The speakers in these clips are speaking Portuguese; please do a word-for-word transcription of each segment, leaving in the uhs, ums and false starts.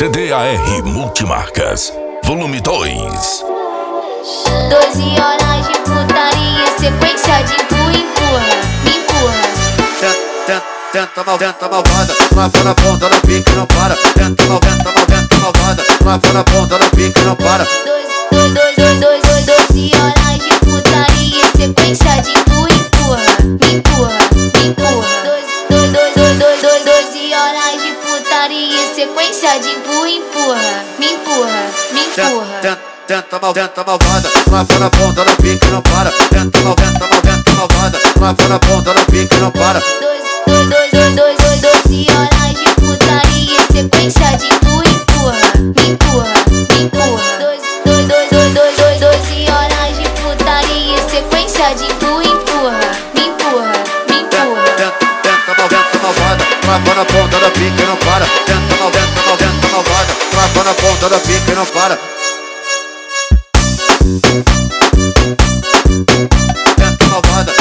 C D A R Multimarcas, volume dois. Doze horas de putaria, sequência de empurra, empurra, me empurra. Tenta, tenta, mal, tenta malvada, lava na ponta da pique não para. Tenta mal, tenta mal, tenta malvada, lava na ponta da pique não para. Dois, dois, dois, dois, dois, dois, doze horas de putaria, sequência de empurra, empurra, me empurra, me empurra. Dois, dois, dois, dois, dois, dois, doze horas de putaria, sequência de empurra, empurra, me empurra, me empurra. Tenta mal, tenta malvada, lava na ponta da pique não para. Tenta mal, tenta mal, tenta malvada, lava na ponta da pique não para. Dois, dois, dois, dois, dois, dois, doze horas de putaria, sequência de empurra, empurra, me empurra, me empurra. Dois, dois, dois, dois, dois, dois, doze horas de putaria, sequência de empurra, empurra, me empurra, me empurra. Tenta mal, tenta malvada, lava na ponta da pique não para. Tenta mal, tenta mal, tenta malvada, lava na ponta da pique não para. Tenta malvada,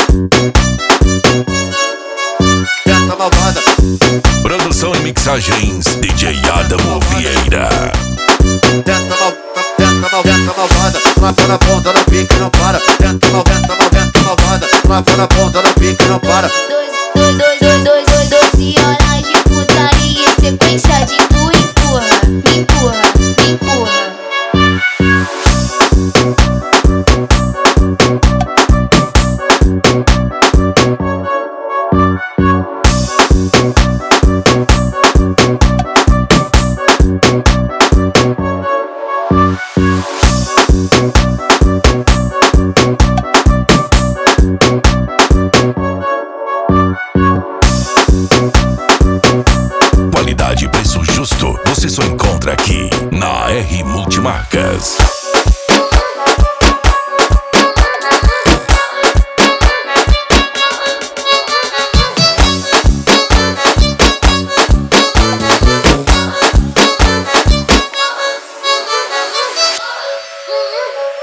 tenta malvada. Produção e mixagens D J Adamo Vieira. Tenta mal, tenta mal, tenta malvada, lava na ponta da pique não para. Tenta mal, tenta mal, tenta malvada, lava na ponta da pique não para. Dois, dois, dois, dois, dois, dois, doze horas de putaria, sequência de empurra, empurra, me empurra, me empurra. Qualidade e preço justo, você só encontra aqui na A R Multimarcas.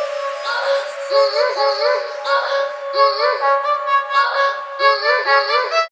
Mm-hmm.